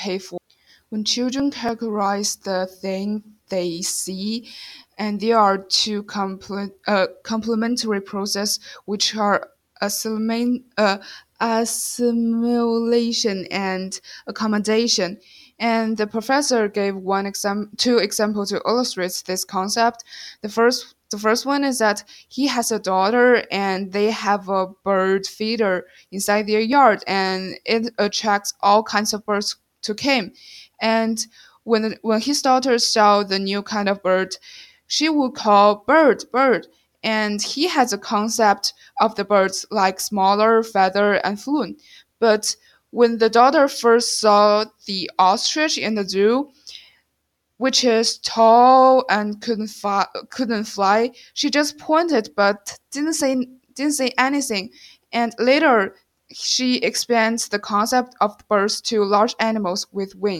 pay for. When children characterize the thing they see, and there are two complementary processes which are assimilation and accommodation. And the professor gave two examples to illustrate this concept. The first one is that he has a daughter and they have a bird feeder inside their yard, and it attracts all kinds of birds to come. And when his daughter saw the new kind of bird, she would call bird, bird. And he has a concept of the birds like smaller, feather, and fluent. But when the daughter first saw the ostrich in the zoo, which is tall and couldn't fly, she just pointed but didn't say anything. And later, she expands the concept of birds to large animals with wings.